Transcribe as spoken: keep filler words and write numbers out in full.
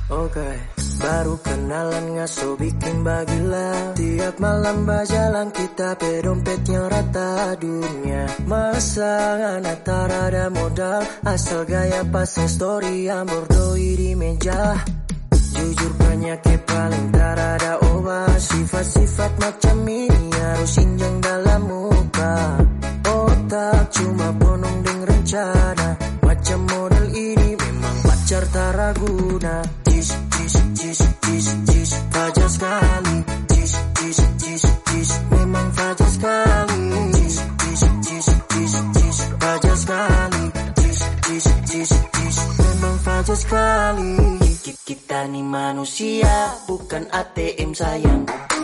Oke, baru kenalan ngaso bikin bagilah. Tiap malam berjalan kita pedompetnya rata dunia. Masa anak ada modal, asal gaya pasang story yang bordoi di meja. Jujur penyakit paling tak ada obat. Sifat-sifat macam ini harus injang dalam muka. Otak cuma bonong deng rencana. Macam model ini memang pacar tak raguna. Jis, jis, jis, jis, jis, fajar sekali. Jis, jis, jis, jis, memang fajar sekali. Jis, jis, jis, jis, jis, fajar sekali. Jis, jis, jis, jis, memang fajar sekali. Kita nih manusia, bukan A T M sayang.